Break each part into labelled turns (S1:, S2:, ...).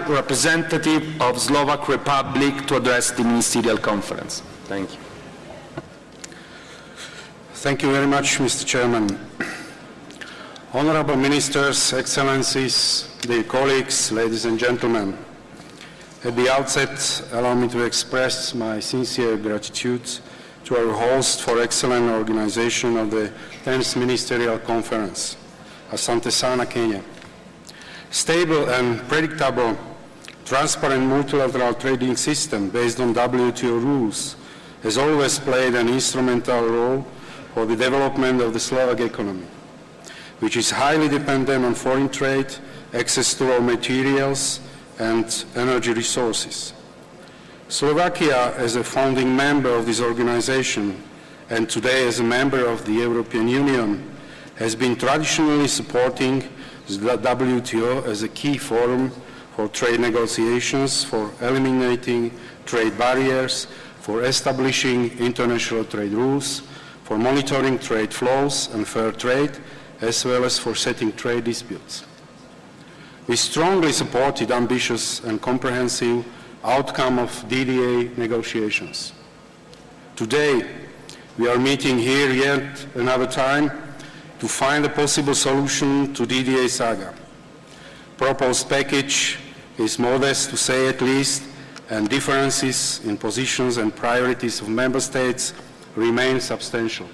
S1: representative of Slovak Republic to address the Ministerial Conference. Thank you.
S2: Thank you very much, Mr. Chairman. Honorable Ministers, Excellencies, dear colleagues, ladies and gentlemen. At the outset, allow me to express my sincere gratitude to our host for excellent organization of the 10th Ministerial Conference, Asante Sana, Kenya. Stable and predictable, transparent multilateral trading system based on WTO rules has always played an instrumental role for the development of the Slovak economy, which is highly dependent on foreign trade, access to raw materials, and energy resources. Slovakia, as a founding member of this organization, and today as a member of the European Union, has been traditionally supporting the WTO as a key forum for trade negotiations, for eliminating trade barriers, for establishing international trade rules, for monitoring trade flows and fair trade, as well as for setting trade disputes. We strongly supported ambitious and comprehensive outcome of DDA negotiations. Today, we are meeting here yet another time to find a possible solution to DDA saga. Proposed package is modest, to say at least, and differences in positions and priorities of member states remain substantial.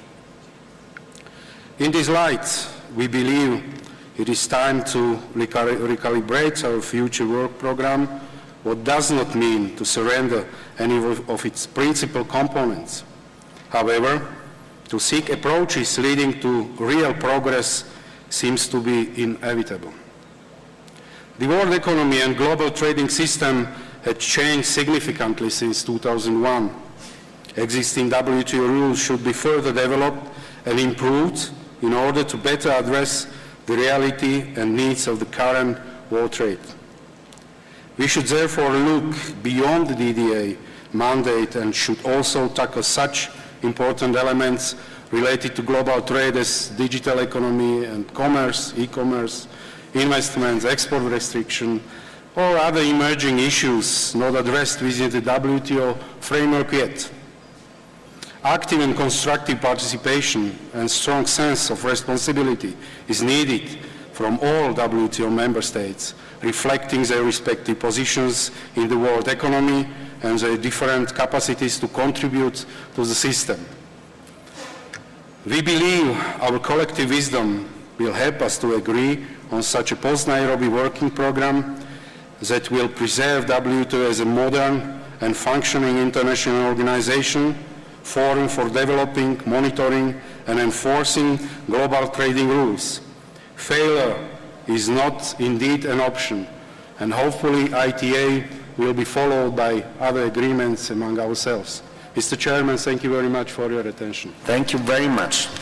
S2: In this light, we believe it is time to recalibrate our future work program, what does not mean to surrender any of its principal components. However, to seek approaches leading to real progress seems to be inevitable. The world economy and global trading system had changed significantly since 2001. Existing WTO rules should be further developed and improved in order to better address the reality and needs of the current world trade. We should therefore look beyond the DDA mandate and should also tackle such important elements related to global trade as digital economy and commerce, e-commerce, investments, export restriction, or other emerging issues not addressed within the WTO framework yet. Active and constructive participation and strong sense of responsibility is needed from all WTO member states, reflecting their respective positions in the world economy and their different capacities to contribute to the system. We believe our collective wisdom will help us to agree on such a post-Nairobi working program that will preserve WTO as a modern and functioning international organization, forum for developing, monitoring, and enforcing global trading rules. Failure is not indeed an option, and hopefully ITA will be followed by other agreements among ourselves. Mr. Chairman, thank you very much for your attention.
S1: Thank you very much.